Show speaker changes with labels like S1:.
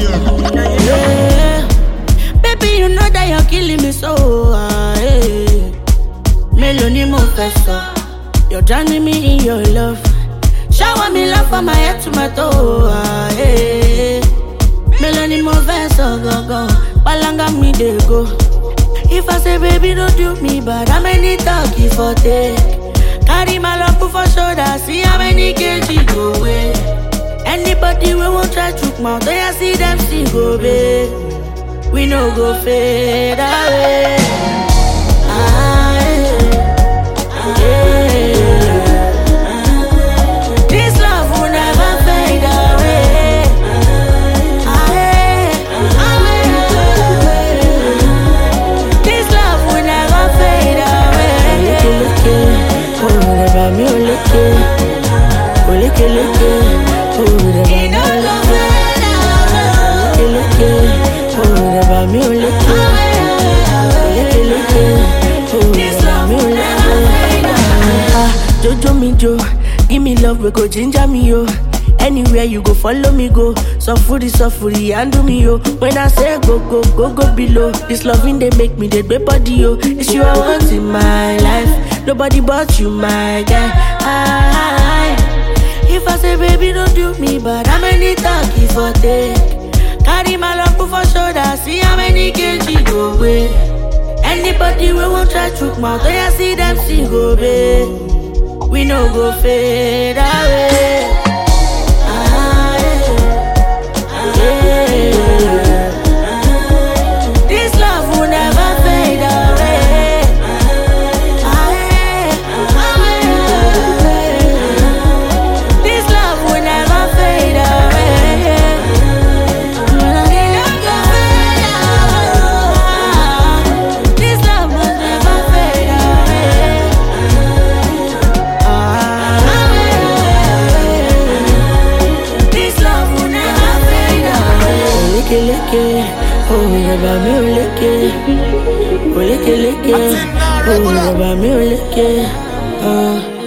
S1: Yeah. Baby, you know that you're killing me so. Yeah. Melody mo fessor, you're drowning me in your love. Shower me love from my head to my toe. Yeah. Melody mo fessor, go go. Palanga me they go. If I say baby don't do me bad, how many talk you for take? Carry my love for shoulder, see how many kg go away. Anybody we won't try to mount, do you see them see go babe? We no go fade away. This love will never fade away. This love will never fade away. Jojo me Jo, give me love, we go ginger me yo. Anywhere you go, follow me go. Sufuri, and do me yo. When I say go below. This loving they make me dead body yo. It's you I want in my life. Nobody but you, my guy. If I say baby don't do me bad, how many talk you for take? Carry my love for shoulder, see how many kg go away. Anybody we won't try to mount, do you see them see go babe? We no go fade away. This love will never fade away. This love will never fade away. This love will never fade away. This love will never fade away. Oh, yaba mi o leke, oh leke, oh yaba mi o leke,